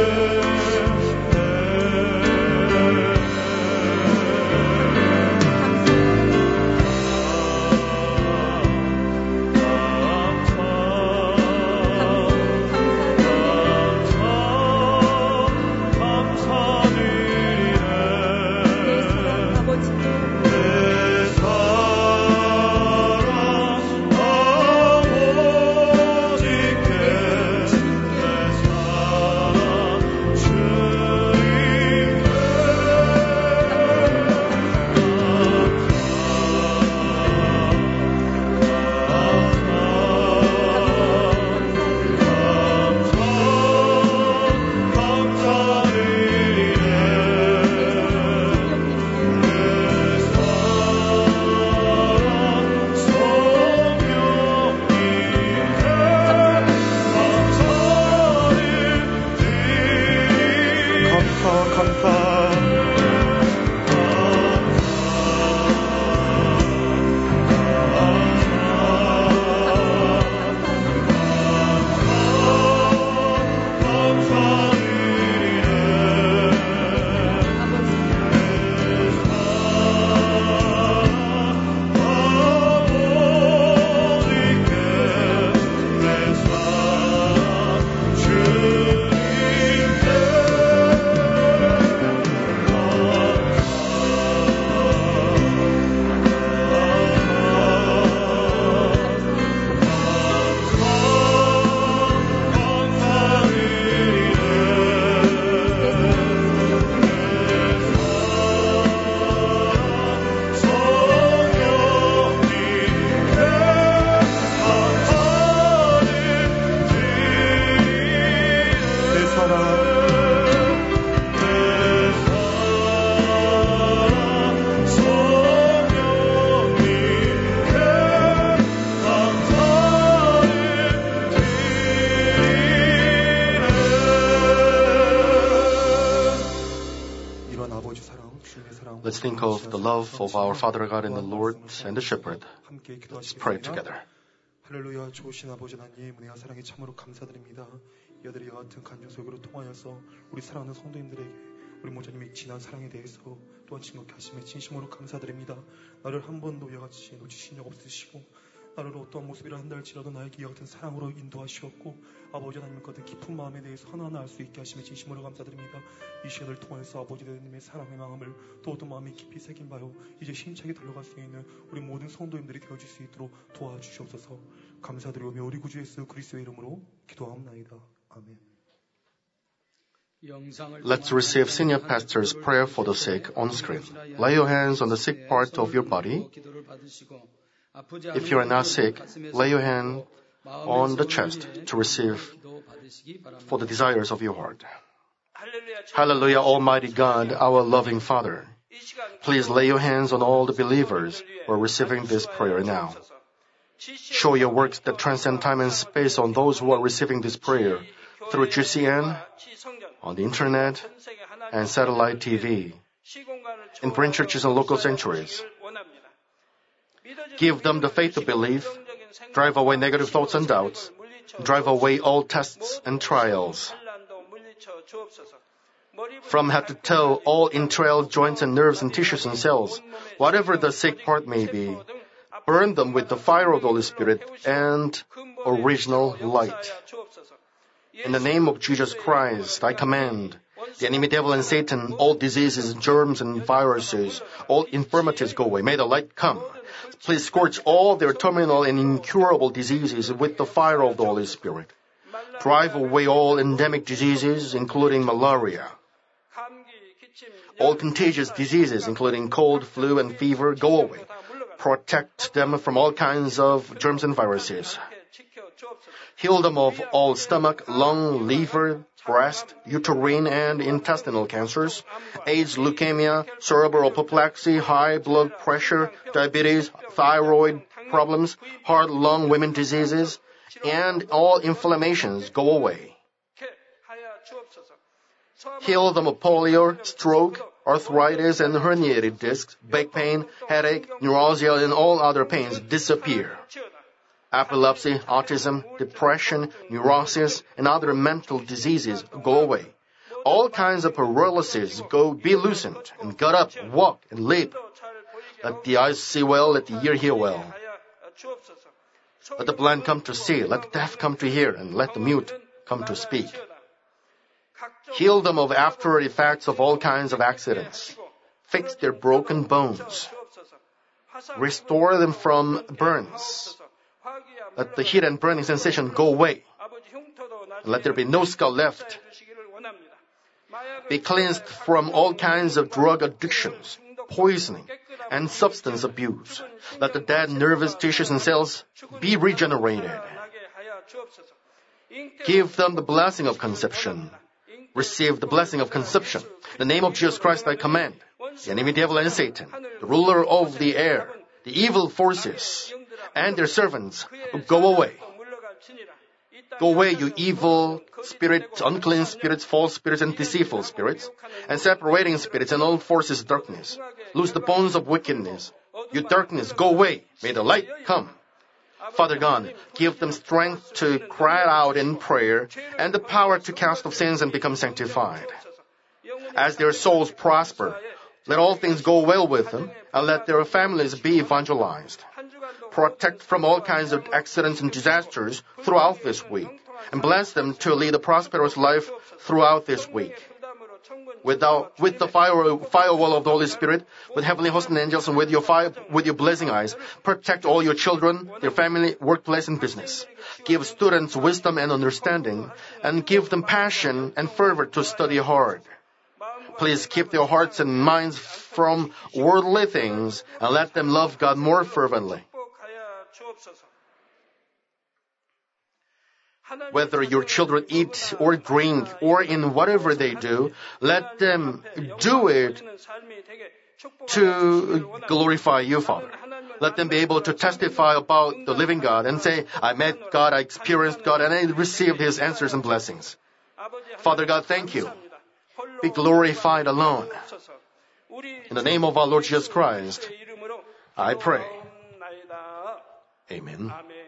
Let's think of the love of our Father God and the Lord and the Shepherd. Let's pray together. 할렐루야, 좋으신 아버지 하나님, 은혜와 사랑에 참으로 감사드립니다. 이 아들이 이와 같은 간증 속으로 통하여서 우리 사랑하는 성도님들에게 우리 목사님의 진한 사랑에 대해서 또한 증거케 하심에 진심으로 감사드립니다. 나를 한 번도 이와 같이 놓치신 적 없으시고 나를 어떠한 모습이라 한다 할지라도 나에게 이와 같은 사랑으로 인도하시옵고 아버지 하나님의 같은 깊은 마음에 대해서 하나하나 알 수 있게 하심에 진심으로 감사드립니다. 이 시간을 통해서 아버지 하나님의 사랑의 마음을 또 어떤 마음이 깊이 새긴 바요 이제 힘차게 달려갈 수 있는 우리 모든 성도님들이 되어줄 수 있도록 도와주시옵소서. 감사드리오며 우리 구주 예수 그리스도의 이름으로 기도하옵나이다. 아멘. Let's receive Senior Pastor's prayer for the sick on screen. Lay your hands on the sick part of your body. If you are not sick, lay your hand on the chest to receive for the desires of your heart. Hallelujah, Almighty God, our loving Father. Please lay your hands on all the believers who are receiving this prayer now. Show your works that transcend time and space on those who are receiving this prayer through GCN, on the internet, and satellite TV, in print churches and local sanctuaries. Give them the faith to believe, drive away negative thoughts and doubts, drive away all tests and trials. From head to toe, all entrails, joints and nerves and tissues and cells, whatever the sick part may be, burn them with the fire of the Holy Spirit and original light. In the name of Jesus Christ, I command the enemy devil and Satan, all diseases, germs and viruses, all infirmities go away. May the light come. Please scorch all their terminal and incurable diseases with the fire of the Holy Spirit. Drive away all endemic diseases, including malaria. All contagious diseases, including cold, flu, and fever, go away. Protect them from all kinds of germs and viruses. Heal them of all stomach, lung, liver, breast, uterine, and intestinal cancers, AIDS, leukemia, cerebral apoplexy, high blood pressure, diabetes, thyroid problems, heart, lung, women diseases, and all inflammations go away. Heal them of polio, stroke, arthritis, and herniated discs, back pain, headache, neuralgia, and all other pains disappear. Epilepsy, autism, depression, neurosis, and other mental diseases go away. All kinds of paralysis be loosened, and get up, walk, and leap. Let the eyes see well, let the ear hear well. Let the blind come to see, let the deaf come to hear, and let the mute come to speak. Heal them of after effects of all kinds of accidents. Fix their broken bones. Restore them from burns. Let the heat and burning sensation go away. Let there be no skull left. Be cleansed from all kinds of drug addictions, poisoning, and substance abuse. Let the dead nervous tissues and cells be regenerated. Give them the blessing of conception. Receive the blessing of conception. In the name of Jesus Christ I command the enemy devil and Satan, the ruler of the air, the evil forces, and their servants, go away. Go away, you evil spirits, unclean spirits, false spirits, and deceitful spirits, and separating spirits and all forces of darkness. Loose the bonds of wickedness. You darkness, go away. May the light come. Father God, give them strength to cry out in prayer and the power to cast off sins and become sanctified. As their souls prosper, let all things go well with them, and let their families be evangelized. Protect from all kinds of accidents and disasters throughout this week, and bless them to lead a prosperous life throughout this week. With the firewall of the Holy Spirit, with heavenly hosts and angels, and with your blazing eyes, protect all your children, their family, workplace, and business. Give students wisdom and understanding, and give them passion and fervor to study hard. Please keep their hearts and minds from worldly things, and let them love God more fervently. Whether your children eat or drink or in whatever they do, let them do it to glorify you, Father. Let them be able to testify about the living God and say, I met God, I experienced God, and I received His answers and blessings. Father God, thank you. Be glorified alone. In the name of our Lord Jesus Christ, I pray. Amen.